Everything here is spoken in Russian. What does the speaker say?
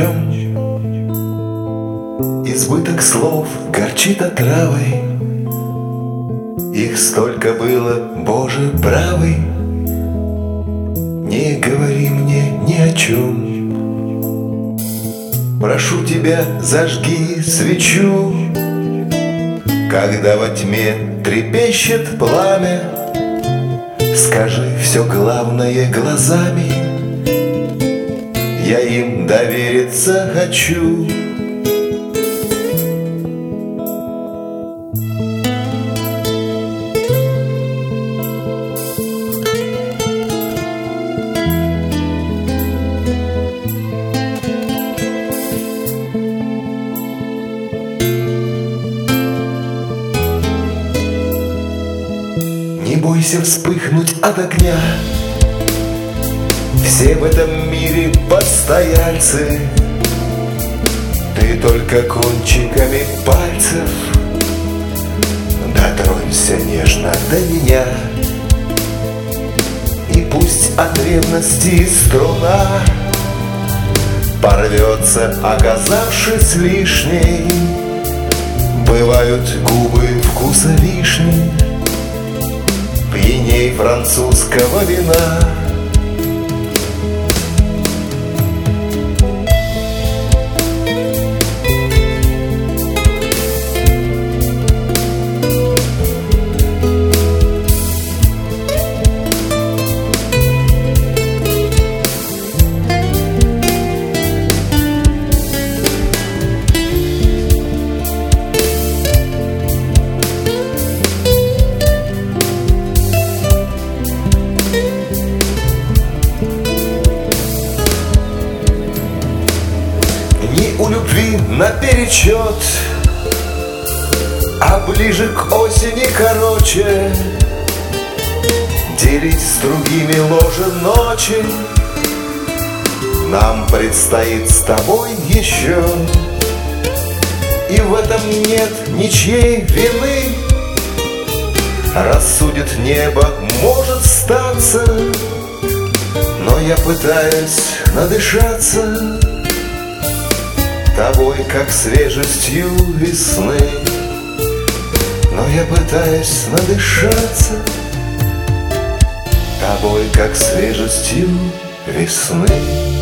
чем. Избыток слов горчит отравой. Их столько было, Боже правый. Не говори мне ни о чем. Прошу тебя, зажги свечу, когда во тьме трепещет пламя. Скажи все главное глазами, я им довериться хочу. Не бойся вспыхнуть от огня. Все в этом мире постояльцы. Ты только кончиками пальцев дотронься нежно до меня. И пусть от ревности струна порвется, оказавшись лишней. Бывают губы вкуса вишни пьяней французского вина. У любви наперечет, а ближе к осени короче. Делить с другими ложе ночи нам предстоит с тобой еще. И в этом нет ничьей вины. Рассудит небо, может статься, но я пытаюсь надышаться тобой, как свежестью весны. Но я пытаюсь надышаться тобой, как свежестью весны.